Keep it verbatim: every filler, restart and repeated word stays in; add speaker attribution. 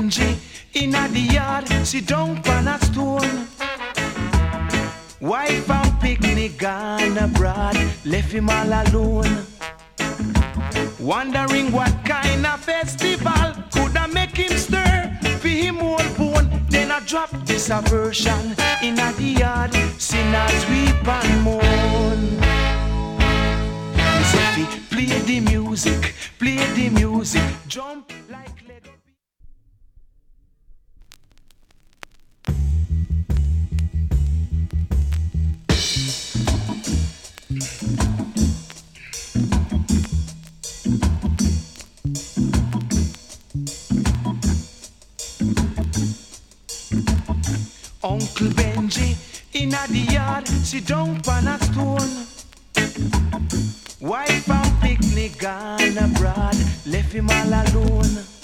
Speaker 1: Benji inna the yard, sit down on a stone. Wife and picnic gone abroad, left him all alone. Wondering what kind of festival coulda make him stir for him whole bone. Then I drop this a version inna the yard, sinners weep and moan. Sophie, play the music, play the music, jump like Lego. Uncle Benji inna the yard, sit down on a stone. Wife and picnic gone abroad, left him all alone.